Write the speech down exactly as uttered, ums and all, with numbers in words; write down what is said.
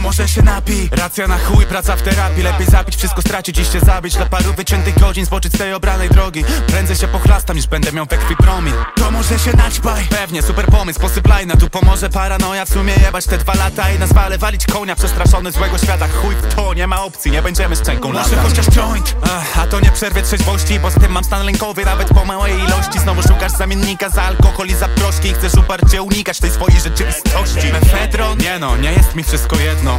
może się napij. Racja na chuj, praca w terapii. Lepiej zabić, wszystko stracić, iść się zabić. Dla paru wyciętych godzin zboczyć z tej obranej drogi. Prędzej się pochlastam, niż będę miał we krwi promil. To może się naćpaj. Pewnie, super pomysł, posyp lajna. Tu pomoże paranoja, w sumie jebać te dwa lata. I na zwale walić konia, przestraszony złego świata. Chuj w to, nie ma opcji, nie będziemy szczęką latać. Może chociaż joint. Ach, a to nie przerwie trzeźwości. Poza tym mam stan lękowy, nawet po małej ilości. Znowu szukasz zamiennika za alkohol i za proszki. Chcesz uparcie unikać tej swojej rzeczywistości. Mefedron? Nie no, nie jest mi wszystko jedno.